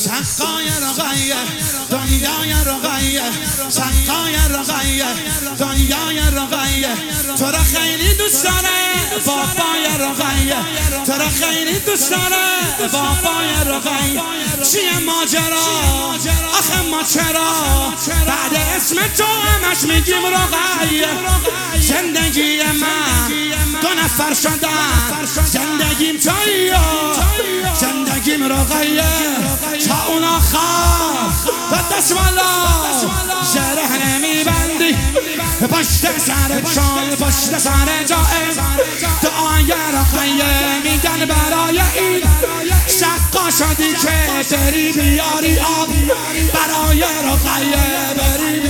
سقای رقیه دنیای رقیه سقای رقیه دنیای رقیه تو را خیلی دوست داره بابای رقیه تو را خیلی دوست داره بابای رقیه چیه ماجرا آخه ما چرا بعد اسم تو همش میگیم رقیه زندگی من دو نفر شدن زندگیم تویی زندگیم رقیه تا اون آخر به دست والا زره نمیبندی پشت سرشان پشت سر جائز دعای رقیه میگن برای این شقا شدی که بری بیاری آب برای رقیه بری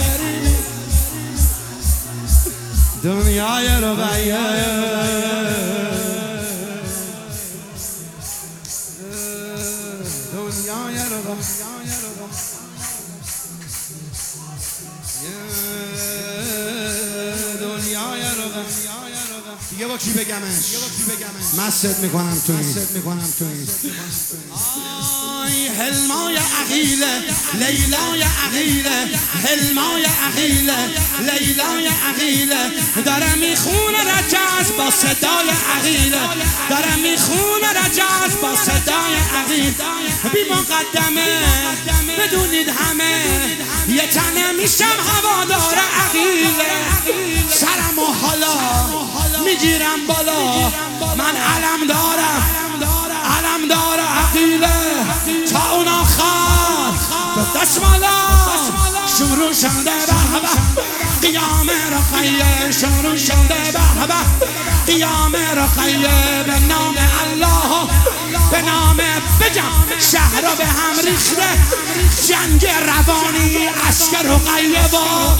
دنیای رقیه دنیای دیگه با کی بگمش مست میکنم تو این حلمای عقیله لیلای عقیله حلمای عقیله لیلای عقیله داره میخونه رجز با صدای عقیله داره میخونه رجز با صدای عقیله بی مقدمه بدونید همه یه تنه میشم هوادار عقیله سرم و حالا میگیرم بالا من علم دارم عقیله تا اون آخر به دست مالا شروع شده به قیام رقیه شروع شده به قیام رقیه به نام الله به نام بجم شهر رو به هم ریخته جنگ روانی عشق رقیه با